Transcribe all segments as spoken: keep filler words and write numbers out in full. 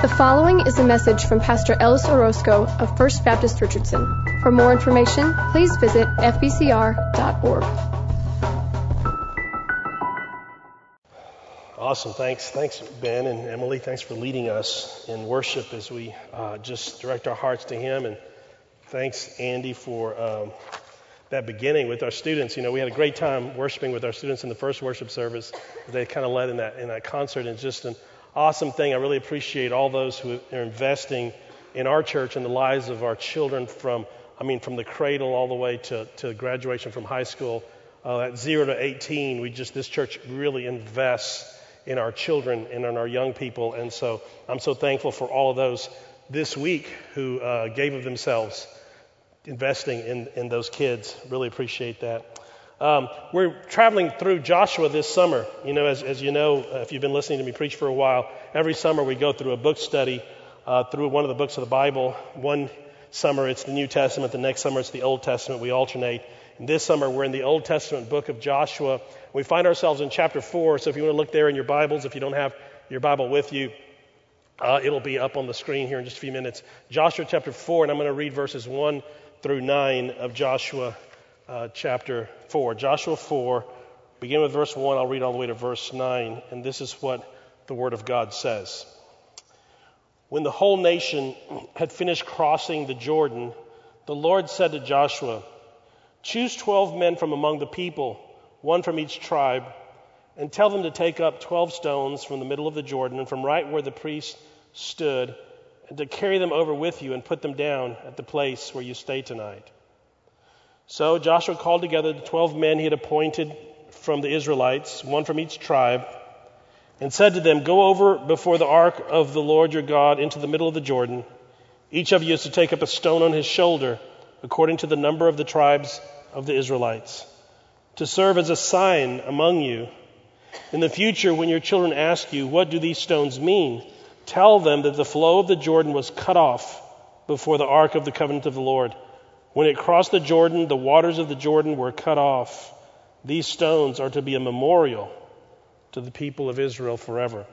The following is a message from Pastor Ellis Orozco of First Baptist Richardson. For more information, please visit f b c r dot org. Awesome. Thanks. Thanks, Ben and Emily. Thanks for leading us in worship as we uh, just direct our hearts to Him. And thanks, Andy, for um, that beginning with our students. You know, we had a great time worshiping with our students in the first worship service. They kind of led in that in that concert, and it's just an awesome thing. I really appreciate all those who are investing in our church and the lives of our children from, I mean, from the cradle all the way to, to graduation from high school. Uh, at zero to eighteen, we just, this church really invests in our children and in our young people. And so I'm so thankful for all of those this week who uh, gave of themselves, investing in, in those kids. Really appreciate that. Um, we're traveling through Joshua this summer. You know, as, as you know, uh, if you've been listening to me preach for a while, every summer we go through a book study uh, through one of the books of the Bible. One summer it's the New Testament, the next summer it's the Old Testament. We alternate. And this summer we're in the Old Testament book of Joshua. We find ourselves in chapter four, so if you want to look there in your Bibles, if you don't have your Bible with you, uh, it'll be up on the screen here in just a few minutes. Joshua chapter four, and I'm going to read verses one through nine of Joshua uh, chapter four. Joshua four, begin with verse one, I'll read all the way to verse nine, and this is what the Word of God says. When the whole nation had finished crossing the Jordan, the Lord said to Joshua, "Choose twelve men from among the people, one from each tribe, and tell them to take up twelve stones from the middle of the Jordan and from right where the priest stood, and to carry them over with you and put them down at the place where you stay tonight." So Joshua called together the twelve men he had appointed from the Israelites, one from each tribe, and said to them, "Go over before the ark of the Lord your God into the middle of the Jordan. Each of you is to take up a stone on his shoulder, according to the number of the tribes of the Israelites, to serve as a sign among you. In the future, when your children ask you, 'What do these stones mean?' tell them that the flow of the Jordan was cut off before the ark of the covenant of the Lord. When it crossed the Jordan, the waters of the Jordan were cut off. These stones are to be a memorial to the people of Israel forever."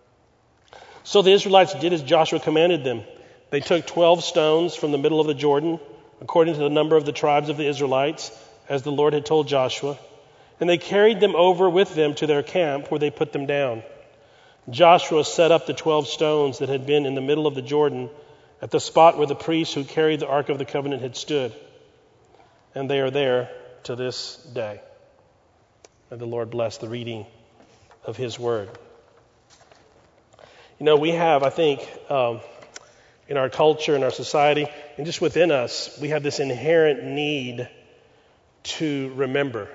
So the Israelites did as Joshua commanded them. They took twelve stones from the middle of the Jordan, according to the number of the tribes of the Israelites, as the Lord had told Joshua, and they carried them over with them to their camp, where they put them down. Joshua set up the twelve stones that had been in the middle of the Jordan at the spot where the priests who carried the Ark of the Covenant had stood, and they are there to this day. May the Lord bless the reading of His Word. You know, we have, I think, um, in our culture, in our society, and just within us, we have this inherent need to remember.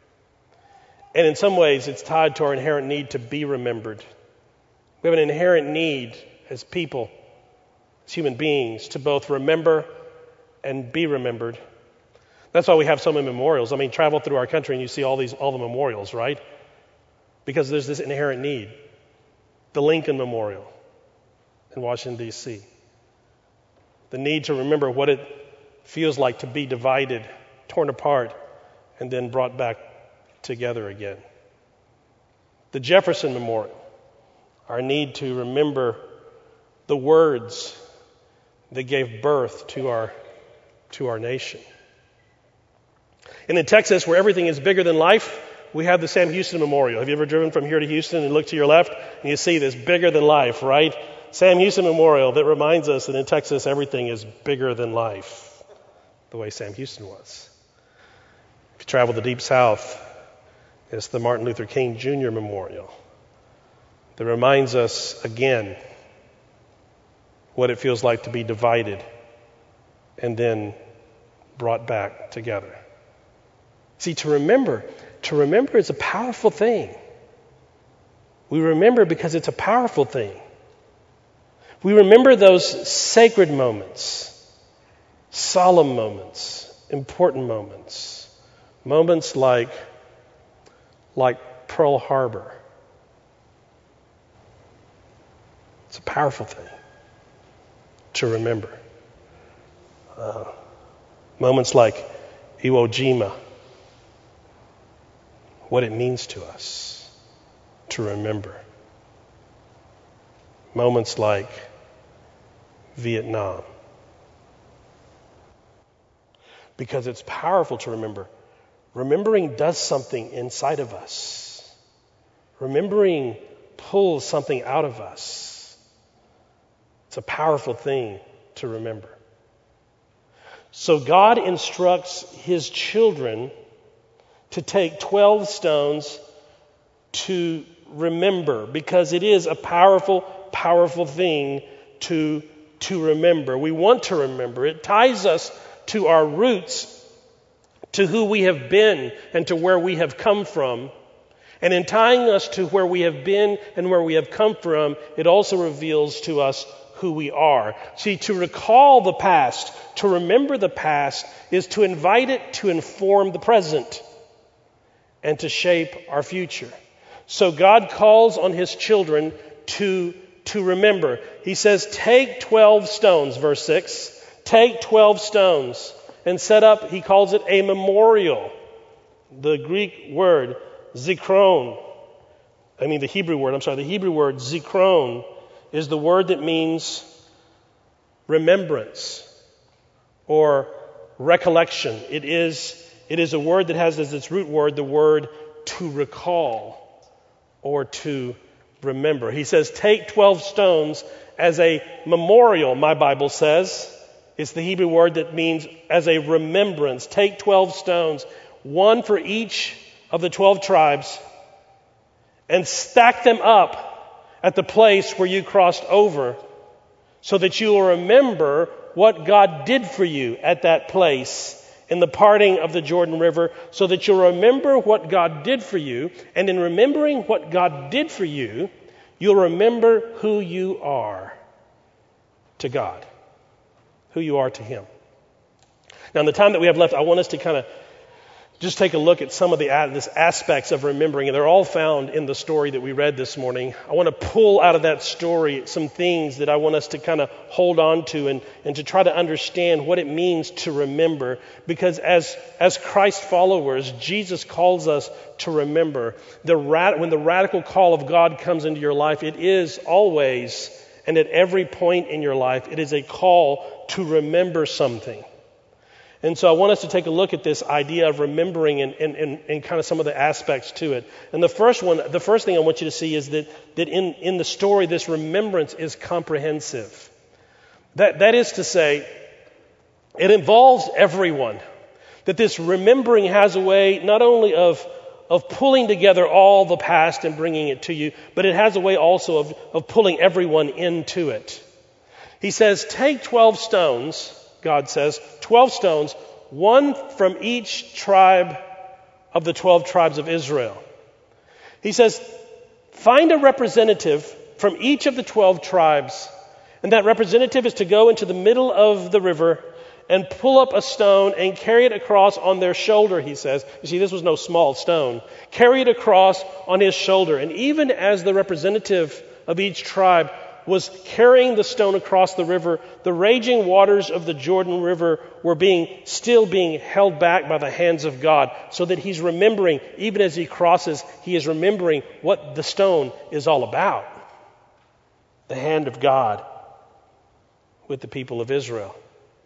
And in some ways, it's tied to our inherent need to be remembered. We have an inherent need as people, as human beings, to both remember and be remembered. That's why we have so many memorials. I mean, travel through our country and you see all these, all the memorials, right? Because there's this inherent need. The Lincoln Memorial in Washington, D C The need to remember what it feels like to be divided, torn apart, and then brought back together again. The Jefferson Memorial, our need to remember the words that gave birth to our to our nation. And in Texas, where everything is bigger than life, we have the Sam Houston Memorial. Have you ever driven from here to Houston and look to your left and you see this bigger than life, right? Sam Houston Memorial that reminds us that in Texas everything is bigger than life, the way Sam Houston was. If you travel the Deep South, it's the Martin Luther King Junior Memorial that reminds us again what it feels like to be divided and then brought back together. See, to remember, to remember is a powerful thing. We remember because it's a powerful thing. We remember those sacred moments, solemn moments, important moments, moments like, like Pearl Harbor. It's a powerful thing to remember. Uh, moments like Iwo Jima, what it means to us to remember. Moments like Vietnam. Because it's powerful to remember. Remembering does something inside of us. Remembering pulls something out of us. It's a powerful thing to remember. So God instructs his children to take twelve stones to remember, because it is a powerful, powerful thing to, to remember. We want to remember. It ties us to our roots, to who we have been and to where we have come from. And in tying us to where we have been and where we have come from, it also reveals to us who we are. See, to recall the past, to remember the past, is to invite it to inform the present and to shape our future. So God calls on his children to, to remember. He says, take twelve stones, verse six. Take twelve stones and set up, he calls it a memorial. The Greek word, zikron, I mean the Hebrew word, I'm sorry, the Hebrew word, zikron, is the word that means remembrance or recollection. It is, it is a word that has as its root word the word to recall or to remember. He says, take twelve stones as a memorial, my Bible says. It's the Hebrew word that means as a remembrance. Take twelve stones, one for each of the twelve tribes, and stack them up at the place where you crossed over, so that you will remember what God did for you at that place in the parting of the Jordan River, so that you'll remember what God did for you. And in remembering what God did for you, you'll remember who you are to God, who you are to him. Now, in the time that we have left, I want us to kind of just take a look at some of the this aspects of remembering, and they're all found in the story that we read this morning. I want to pull out of that story some things that I want us to kind of hold on to and, and to try to understand what it means to remember, because as, as Christ followers, Jesus calls us to remember. The rat, when the radical call of God comes into your life, it is always and at every point in your life, it is a call to remember something. And so I want us to take a look at this idea of remembering and, and, and, and kind of some of the aspects to it. And the first one, the first thing I want you to see is that, that in, in the story, this remembrance is comprehensive. That, that is to say, it involves everyone. That this remembering has a way not only of, of pulling together all the past and bringing it to you, but it has a way also of, of pulling everyone into it. He says, take twelve stones, God says, twelve stones, one from each tribe of the twelve tribes of Israel. He says, find a representative from each of the twelve tribes, and that representative is to go into the middle of the river and pull up a stone and carry it across on their shoulder, he says. You see, this was no small stone. Carry it across on his shoulder. And even as the representative of each tribe was carrying the stone across the river, the raging waters of the Jordan River were being still being held back by the hands of God, so that he's remembering, even as he crosses, he is remembering what the stone is all about. The hand of God with the people of Israel.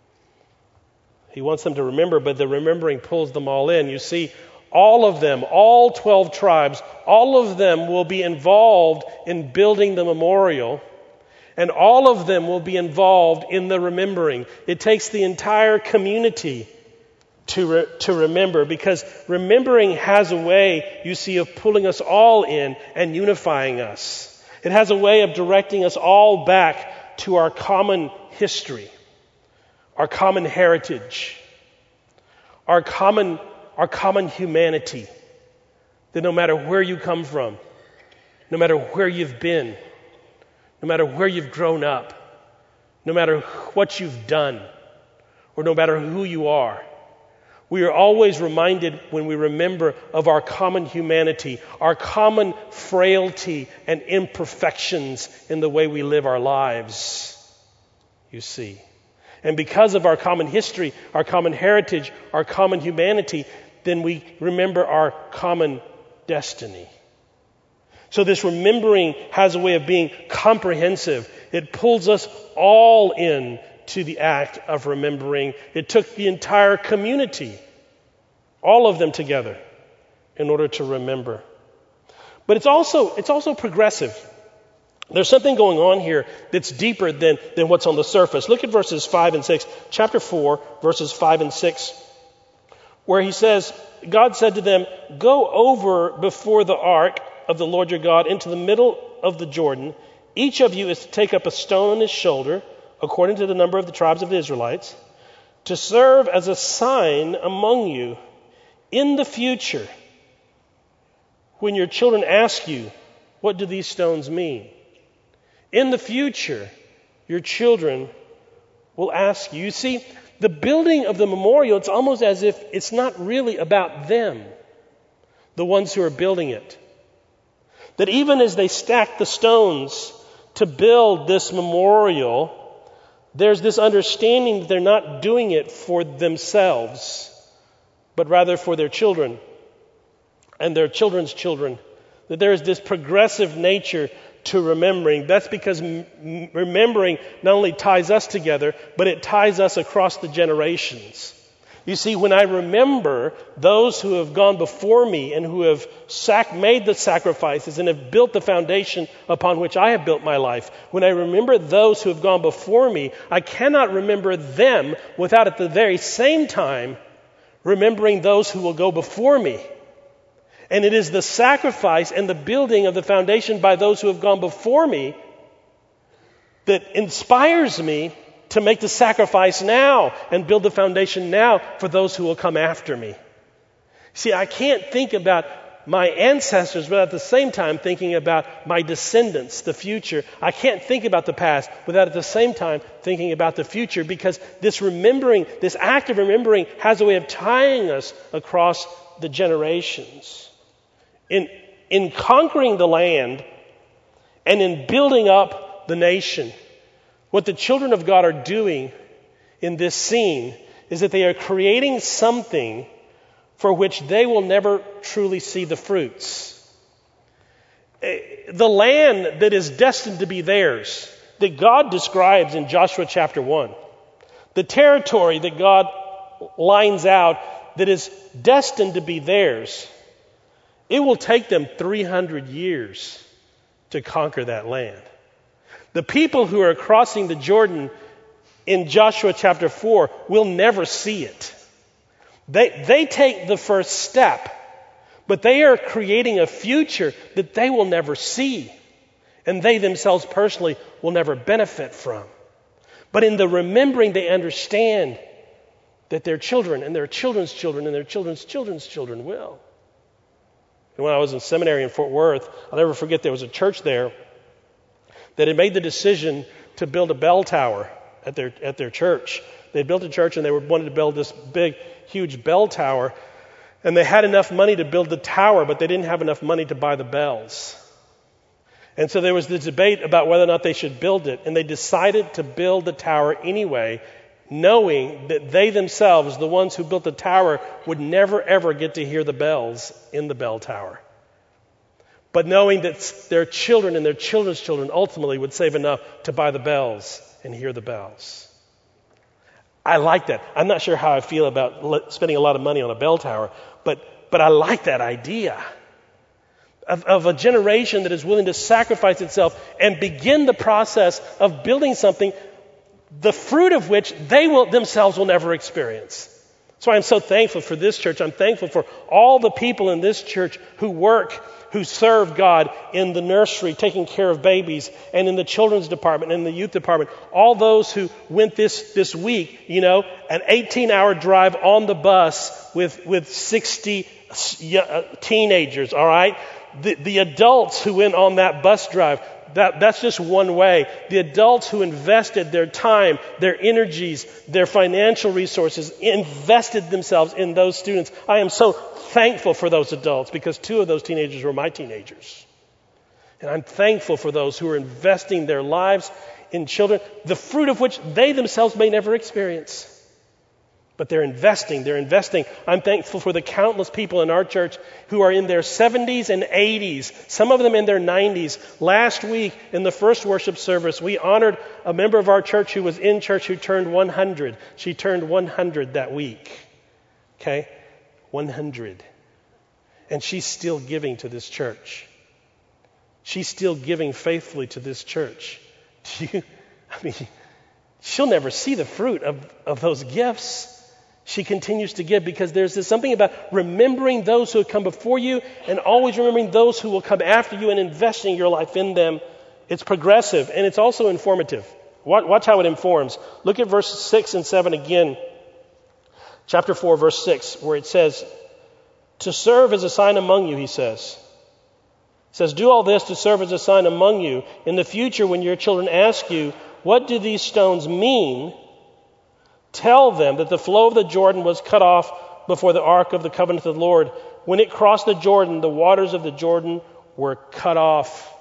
He wants them to remember, but the remembering pulls them all in. You see, all of them, all twelve tribes, all of them will be involved in building the memorial, and all of them will be involved in the remembering. It takes the entire community to, re- to remember, because remembering has a way, you see, of pulling us all in and unifying us. It has a way of directing us all back to our common history, our common heritage, our common, our common humanity, that no matter where you come from, no matter where you've been, no matter where you've grown up, no matter what you've done, or no matter who you are, we are always reminded when we remember of our common humanity, our common frailty and imperfections in the way we live our lives, you see. And because of our common history, our common heritage, our common humanity, then we remember our common destiny. So this remembering has a way of being comprehensive. It pulls us all in to the act of remembering. It took the entire community, all of them together, in order to remember. But it's also, it's also progressive. There's something going on here that's deeper than, than what's on the surface. Look at verses five and six, chapter four, verses five and six, where he says, God said to them, go over before the ark of the Lord your God into the middle of the Jordan. Each of you is to take up a stone on his shoulder, according to the number of the tribes of the Israelites, to serve as a sign among you in the future when your children ask you, what do these stones mean? In the future, your children will ask you. You see, the building of the memorial, it's almost as if it's not really about them, the ones who are building it. That even as they stack the stones to build this memorial, there's this understanding that they're not doing it for themselves, but rather for their children and their children's children. That there is this progressive nature to remembering. That's because m- remembering not only ties us together, but it ties us across the generations. You see, when I remember those who have gone before me and who have sac- made the sacrifices and have built the foundation upon which I have built my life, when I remember those who have gone before me, I cannot remember them without at the very same time remembering those who will go before me. And it is the sacrifice and the building of the foundation by those who have gone before me that inspires me to make the sacrifice now and build the foundation now for those who will come after me. See, I can't think about my ancestors without at the same time thinking about my descendants, the future. I can't think about the past without at the same time thinking about the future, because this remembering, this act of remembering has a way of tying us across the generations. In, in conquering the land and in building up the nation, what the children of God are doing in this scene is that they are creating something for which they will never truly see the fruits. The land that is destined to be theirs, that God describes in Joshua chapter one, the territory that God lines out that is destined to be theirs, it will take them three hundred years to conquer that land. The people who are crossing the Jordan in Joshua chapter four will never see it. They, they take the first step, but they are creating a future that they will never see, and they themselves personally will never benefit from. But in the remembering, they understand that their children and their children's children and their children's children's children will. And when I was in seminary in Fort Worth, I'll never forget there was a church there that had made the decision to build a bell tower at their at their church. They had built a church and they were wanted to build this big, huge bell tower. And they had enough money to build the tower, but they didn't have enough money to buy the bells. And so there was this debate about whether or not they should build it. And they decided to build the tower anyway, knowing that they themselves, the ones who built the tower, would never ever get to hear the bells in the bell tower. But knowing that their children and their children's children ultimately would save enough to buy the bells and hear the bells. I like that. I'm not sure how I feel about spending a lot of money on a bell tower, but but I like that idea of, of a generation that is willing to sacrifice itself and begin the process of building something, the fruit of which they will themselves will never experience. That's why I'm so thankful for this church. I'm thankful for all the people in this church who work, who serve God in the nursery, taking care of babies, and in the children's department, and in the youth department. All those who went this, this week, you know, an eighteen-hour drive on the bus with, with sixty teenagers, all right? The, the adults who went on that bus drive, that, that's just one way. The adults who invested their time, their energies, their financial resources, invested themselves in those students. I am so thankful for those adults because two of those teenagers were my teenagers. And I'm thankful for those who are investing their lives in children, the fruit of which they themselves may never experience. But they're investing, they're investing. I'm thankful for the countless people in our church who are in their seventies and eighties, some of them in their nineties. Last week in the first worship service, we honored a member of our church who was in church who turned one hundred. She turned one hundred that week. Okay? one hundred. And she's still giving to this church. She's still giving faithfully to this church. Do you, I mean, she'll never see the fruit of, of those gifts. She continues to give because there's this something about remembering those who have come before you and always remembering those who will come after you and investing your life in them. It's progressive and it's also informative. Watch, watch how it informs. Look at verses six and seven again. Chapter four, verse six, where it says, to serve as a sign among you, he says. It says, do all this to serve as a sign among you. In the future, when your children ask you, what do these stones mean? Tell them that the flow of the Jordan was cut off before the ark of the covenant of the Lord. When it crossed the Jordan, the waters of the Jordan were cut off.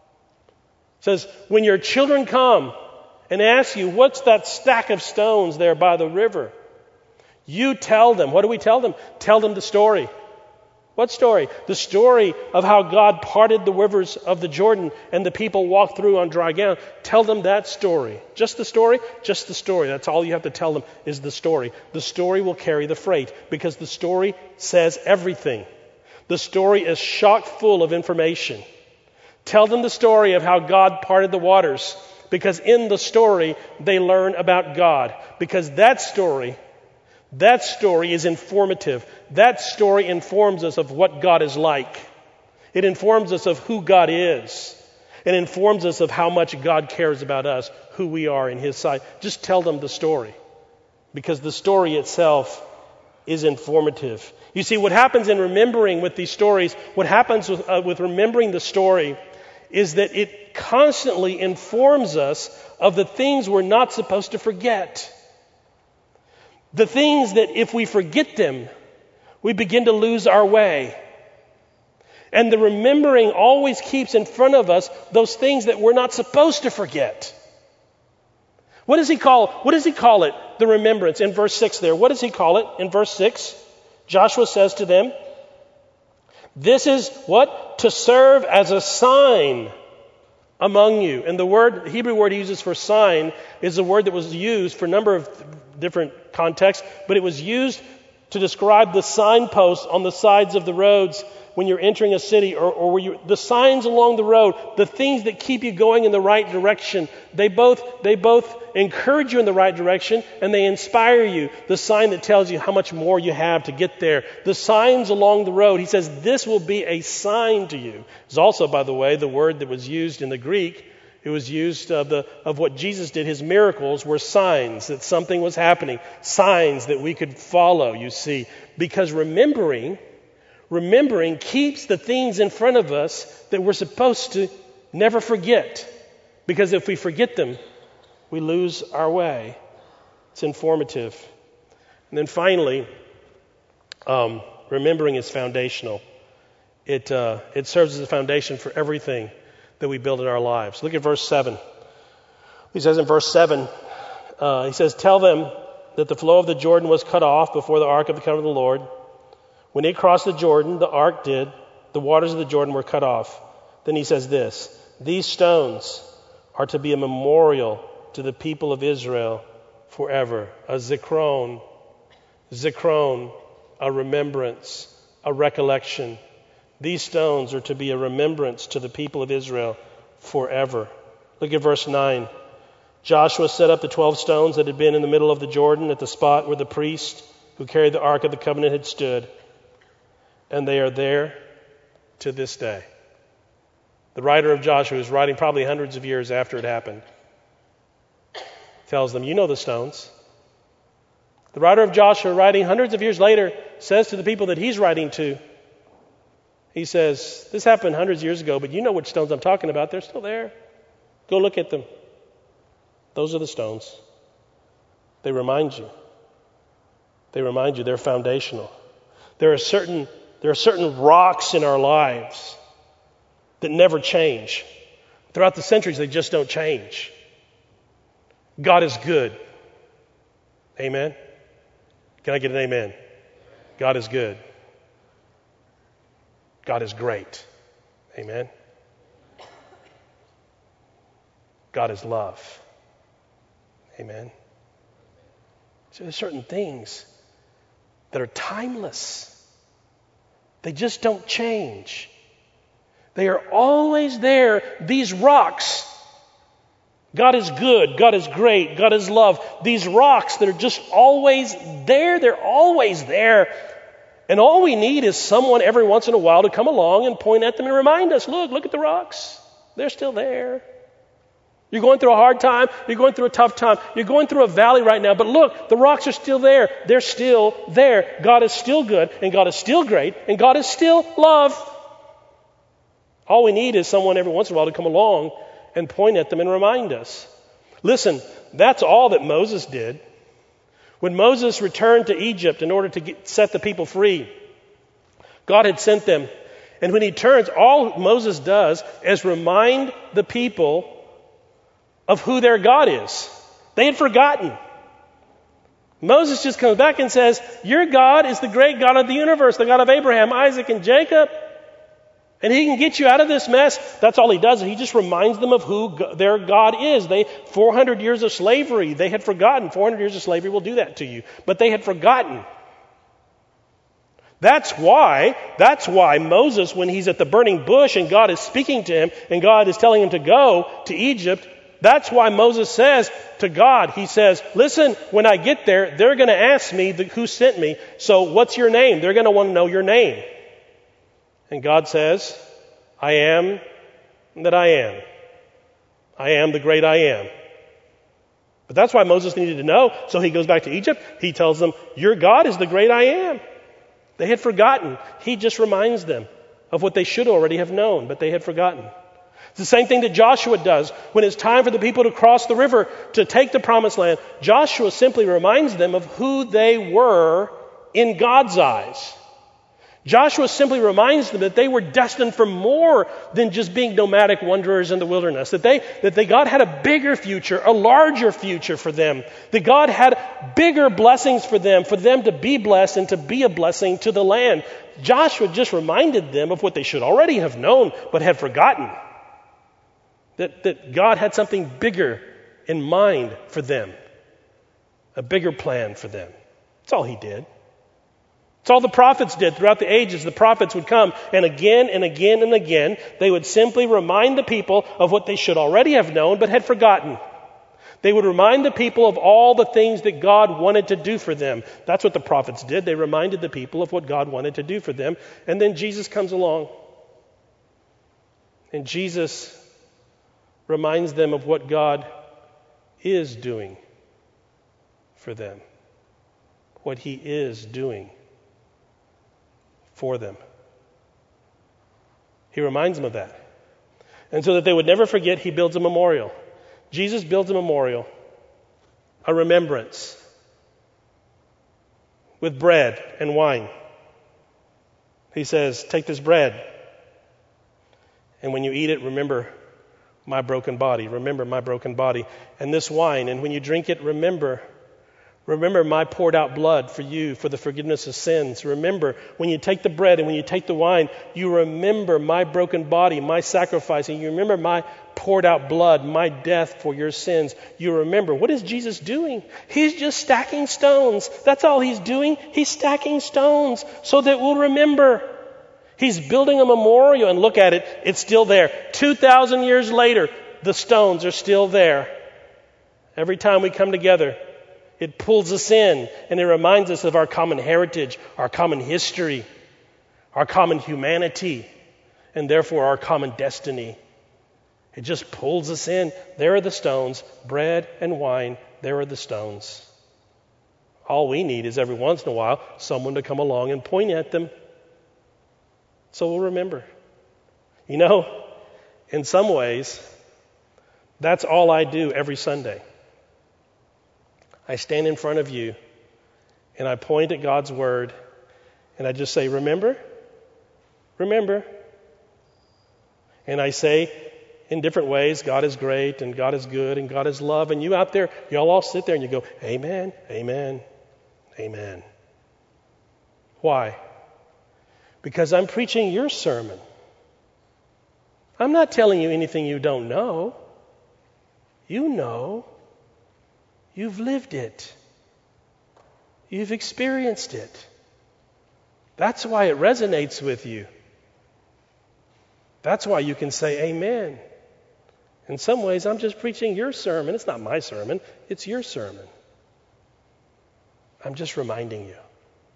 It says, when your children come and ask you, what's that stack of stones there by the river? You tell them. What do we tell them? Tell them the story. What story? The story of how God parted the rivers of the Jordan and the people walked through on dry ground. Tell them that story. Just the story? Just the story. That's all you have to tell them is the story. The story will carry the freight because the story says everything. The story is chock full of information. Tell them the story of how God parted the waters because in the story they learn about God. Because that story That story is informative. That story informs us of what God is like. It informs us of who God is. It informs us of how much God cares about us, who we are in His sight. Just tell them the story, because the story itself is informative. You see, what happens in remembering with these stories, what happens with, uh, with remembering the story is that it constantly informs us of the things we're not supposed to forget. The things that if we forget them, we begin to lose our way. And the remembering always keeps in front of us those things that we're not supposed to forget. What does he call, what does he call it? The remembrance in verse six there. What does he call it in verse six? Joshua says to them, this is what? To serve as a sign among you. And the word, the Hebrew word he uses for sign is a word that was used for a number of different contexts, but it was used to describe the signposts on the sides of the roads when you're entering a city, or, or where you, the signs along the road, the things that keep you going in the right direction. They both, they both encourage you in the right direction and they inspire you. The sign that tells you how much more you have to get there. The signs along the road, he says, this will be a sign to you. It's also, by the way, the word that was used in the Greek. It was used of, the, of what Jesus did. His miracles were signs that something was happening. Signs that we could follow, you see. Because remembering, remembering keeps the things in front of us that we're supposed to never forget. Because if we forget them, we lose our way. It's informative. And then finally, um, remembering is foundational. It, uh, it serves as a foundation for everything that we build in our lives. Look at verse seven. He says in verse seven, uh, he says, tell them that the flow of the Jordan was cut off before the ark of the covenant of the Lord. When it crossed the Jordan, the ark did, the waters of the Jordan were cut off. Then he says this, these stones are to be a memorial to the people of Israel forever. A zikron, zikron, a remembrance, a recollection. These stones are to be a remembrance to the people of Israel forever. Look at verse nine. Joshua set up the twelve stones that had been in the middle of the Jordan at the spot where the priest who carried the Ark of the Covenant had stood. And they are there to this day. The writer of Joshua, who's writing probably hundreds of years after it happened, tells them, you know the stones. The writer of Joshua, writing hundreds of years later, says to the people that he's writing to, he says, this happened hundreds of years ago, but you know which stones I'm talking about. They're still there. Go look at them. Those are the stones. They remind you. They remind you they're foundational. There are certain, there are certain rocks in our lives that never change. Throughout the centuries, they just don't change. God is good. Amen. Can I get an amen? God is good. God is great. Amen. God is love. Amen. So there's certain things that are timeless. They just don't change. They are always there. These rocks. God is good. God is great. God is love. These rocks that are just always there. They're always there. And all we need is someone every once in a while to come along and point at them and remind us, look, look at the rocks. They're still there. You're going through a hard time. You're going through a tough time. You're going through a valley right now. But look, the rocks are still there. They're still there. God is still good, and God is still great, and God is still love. All we need is someone every once in a while to come along and point at them and remind us. Listen, that's all that Moses did. When Moses returned to Egypt in order to get, set the people free, God had sent them. And when he turns, all Moses does is remind the people of who their God is. They had forgotten. Moses just comes back and says, your God is the great God of the universe, the God of Abraham, Isaac, and Jacob. And he can get you out of this mess. That's all he does. He just reminds them of who their God is. They, four hundred years of slavery, they had forgotten. four hundred years of slavery will do that to you. But they had forgotten. That's why, that's why Moses, when he's at the burning bush and God is speaking to him and God is telling him to go to Egypt, that's why Moses says to God, he says, listen, when I get there, they're going to ask me the, who sent me. So what's your name? They're going to want to know your name. And God says, I am that I am. I am the great I am. But that's why Moses needed to know. So he goes back to Egypt. He tells them, your God is the great I am. They had forgotten. He just reminds them of what they should already have known, but they had forgotten. It's the same thing that Joshua does. When it's time for the people to cross the river to take the promised land, Joshua simply reminds them of who they were in God's eyes. Joshua simply reminds them that they were destined for more than just being nomadic wanderers in the wilderness. That they, that they, God had a bigger future, a larger future for them. That God had bigger blessings for them, for them to be blessed and to be a blessing to the land. Joshua just reminded them of what they should already have known, but had forgotten. That, that God had something bigger in mind for them. A bigger plan for them. That's all he did. It's all the prophets did throughout the ages. The prophets would come, and again and again and again, they would simply remind the people of what they should already have known but had forgotten. They would remind the people of all the things that God wanted to do for them. That's what the prophets did. They reminded the people of what God wanted to do for them. And then Jesus comes along. And Jesus reminds them of what God is doing for them. What he is doing for them. He reminds them of that. And so that they would never forget, he builds a memorial. Jesus builds a memorial, a remembrance, with bread and wine. He says, take this bread, and when you eat it, remember my broken body. Remember my broken body. And this wine, and when you drink it, remember Remember my poured out blood for you for the forgiveness of sins. Remember, when you take the bread and when you take the wine, you remember my broken body, my sacrifice, and you remember my poured out blood, my death for your sins. You remember. What is Jesus doing? He's just stacking stones. That's all he's doing. He's stacking stones so that we'll remember. He's building a memorial, and look at it. It's still there. two thousand years later, the stones are still there. Every time we come together, it pulls us in, and it reminds us of our common heritage, our common history, our common humanity, and therefore our common destiny. It just pulls us in. There are the stones, bread and wine, there are the stones. All we need is every once in a while someone to come along and point at them so we'll remember. You know, in some ways, that's all I do every Sunday. I stand in front of you and I point at God's word and I just say, remember? Remember? And I say in different ways, God is great and God is good and God is love. And you out there, y'all all sit there and you go, amen, amen, amen. Why? Because I'm preaching your sermon. I'm not telling you anything you don't know. You know. You've lived it. You've experienced it. That's why it resonates with you. That's why you can say amen. In some ways, I'm just preaching your sermon. It's not my sermon. It's your sermon. I'm just reminding you.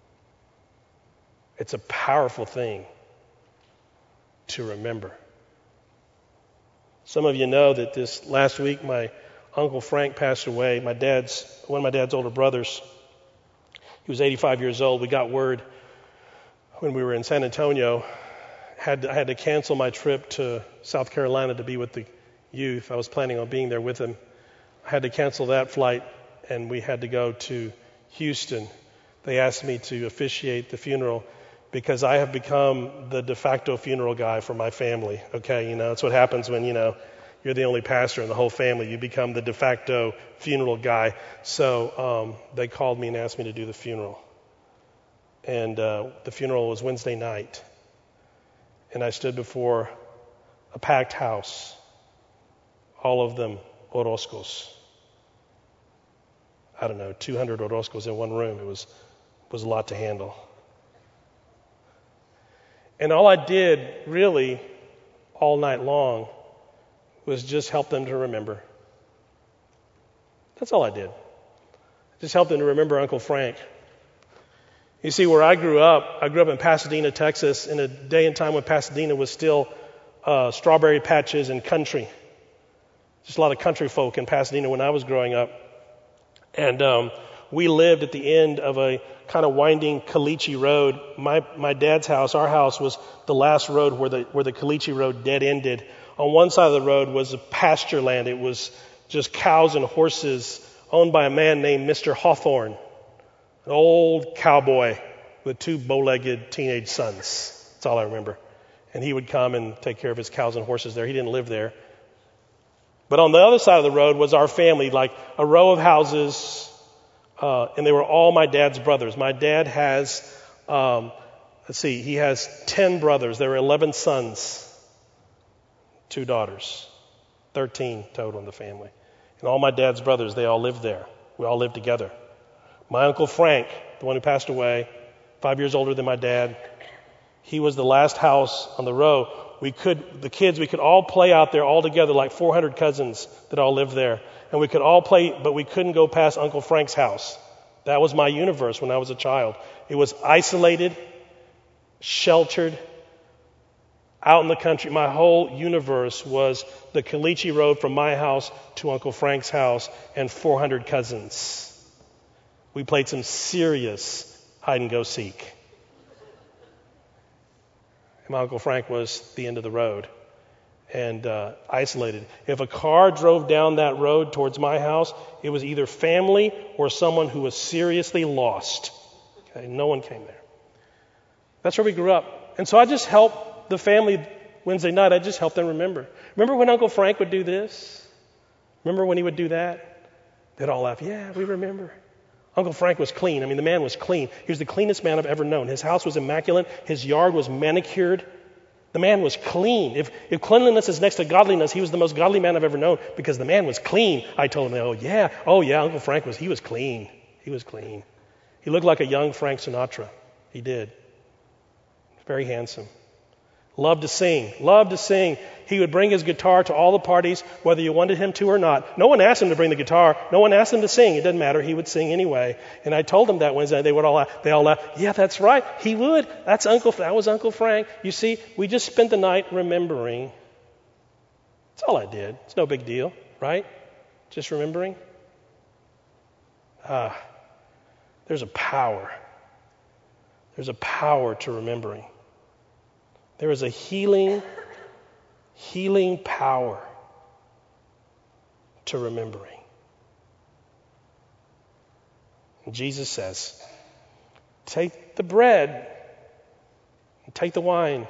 It's a powerful thing to remember. Some of you know that this last week, my Uncle Frank passed away. My dad's, one of my dad's older brothers. He was eighty-five years old. We got word when we were in San Antonio. Had to, I had to cancel my trip to South Carolina to be with the youth. I was planning on being there with them. I had to cancel that flight, and we had to go to Houston. They asked me to officiate the funeral because I have become the de facto funeral guy for my family. Okay, you know, that's what happens when, you know, you're the only pastor in the whole family. You become the de facto funeral guy. So um, they called me and asked me to do the funeral. And uh, the funeral was Wednesday night. And I stood before a packed house, all of them Orozcos. I don't know, two hundred Orozcos in one room. It was was a lot to handle. And all I did really all night long was just help them to remember. That's all I did. Just help them to remember Uncle Frank. You see, where I grew up, I grew up in Pasadena, Texas, in a day and time when Pasadena was still uh, strawberry patches and country. Just a lot of country folk in Pasadena when I was growing up. And um, we lived at the end of a kind of winding caliche road. My my dad's house, our house, was the last road where the where the caliche road dead ended. On one side of the road was a pasture land. It was just cows and horses owned by a man named Mister Hawthorne, an old cowboy with two bow-legged teenage sons. That's all I remember. And he would come and take care of his cows and horses there. He didn't live there. But on the other side of the road was our family, like a row of houses, uh, and they were all my dad's brothers. My dad has, um, let's see, he has ten brothers. There were eleven sons, two daughters, thirteen total in the family. And all my dad's brothers, they all lived there. We all lived together. My Uncle Frank, the one who passed away, five years older than my dad, he was the last house on the row. We could, the kids, we could all play out there all together, like four hundred cousins that all lived there. And we could all play, but we couldn't go past Uncle Frank's house. That was my universe when I was a child. It was isolated, sheltered, out in the country. My whole universe was the Caliche Road from my house to Uncle Frank's house and four hundred cousins. We played some serious hide and go seek. And my Uncle Frank was the end of the road and uh, isolated. If a car drove down that road towards my house, it was either family or someone who was seriously lost. Okay, no one came there. That's where we grew up. And so I just helped the family Wednesday night. I just helped them remember. Remember when Uncle Frank would do this? Remember when he would do that? They'd all laugh. Yeah, we remember. Uncle Frank was clean. I mean, the man was clean. He was the cleanest man I've ever known. His house was immaculate. His yard was manicured. The man was clean. If, if cleanliness is next to godliness, he was the most godly man I've ever known because the man was clean. I told him, oh, yeah, oh, yeah, Uncle Frank was, he was clean. He was clean. He looked like a young Frank Sinatra. He did. Very handsome. Loved to sing. Loved to sing. He would bring his guitar to all the parties, whether you wanted him to or not. No one asked him to bring the guitar. No one asked him to sing. It didn't matter. He would sing anyway. And I told them that Wednesday. They would all laugh. They all laughed. Yeah, that's right. He would. That's Uncle. That was Uncle Frank. You see, we just spent the night remembering. That's all I did. It's no big deal, right? Just remembering. Ah, there's a power. There's a power to remembering. There is a healing, healing power to remembering. And Jesus says, take the bread, and take the wine,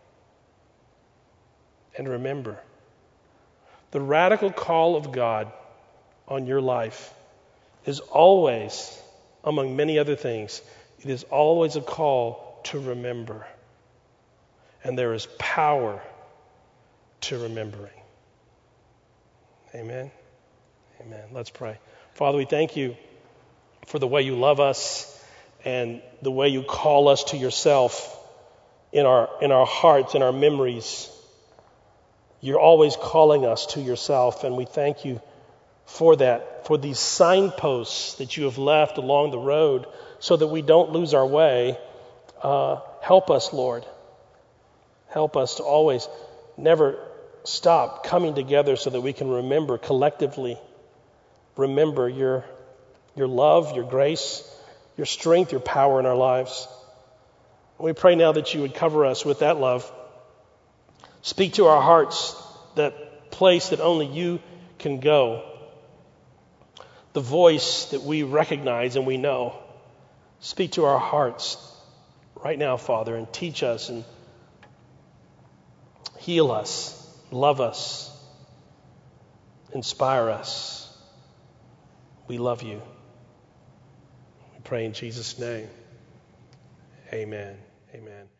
and remember. The radical call of God on your life is always, among many other things, It is always a call to remember. And there is power to remembering. Amen. Amen. Let's pray. Father, we thank you for the way you love us and the way you call us to yourself in our in our hearts, in our memories. You're always calling us to yourself, and we thank you for that, for these signposts that you have left along the road so that we don't lose our way. Uh, help us, Lord. Help us to always never stop coming together so that we can remember collectively, remember your, your love, your grace, your strength, your power in our lives. We pray now that you would cover us with that love. Speak to our hearts, that place that only you can go. The voice that we recognize and we know. Speak to our hearts right now, Father, and teach us and heal us, love us, inspire us. We love you. We pray in Jesus' name. Amen. Amen.